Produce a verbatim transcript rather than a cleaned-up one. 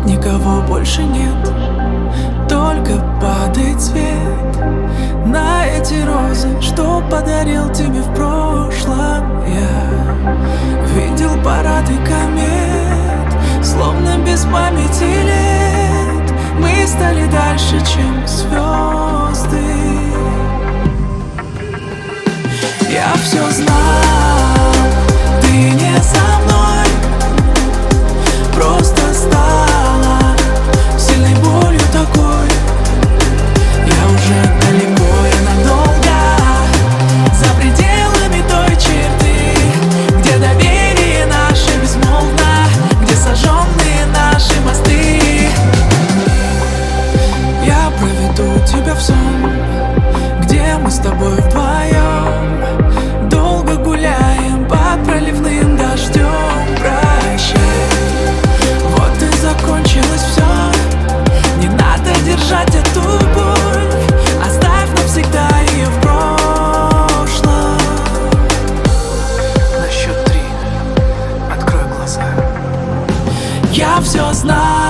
никого больше нет, только падает свет на эти розы, что подарил тебе в прошлом я. Видел парады комет, словно без памяти лет. Мы стали дальше, чем звезды. Я все знал, ты не со мной, просто стала сильной болью такой. Я уже далеко и надолго, за пределами той черты, где доверие наше безмолвно, где сожженные наши мосты. Я проведу тебя в сон, где мы с тобой вдвоем долго гуляем под проливным дождем. Прощай, вот и закончилось все. Не надо держать эту боль, оставь навсегда ее в прошлом. На счет три открой глаза. Я все знаю,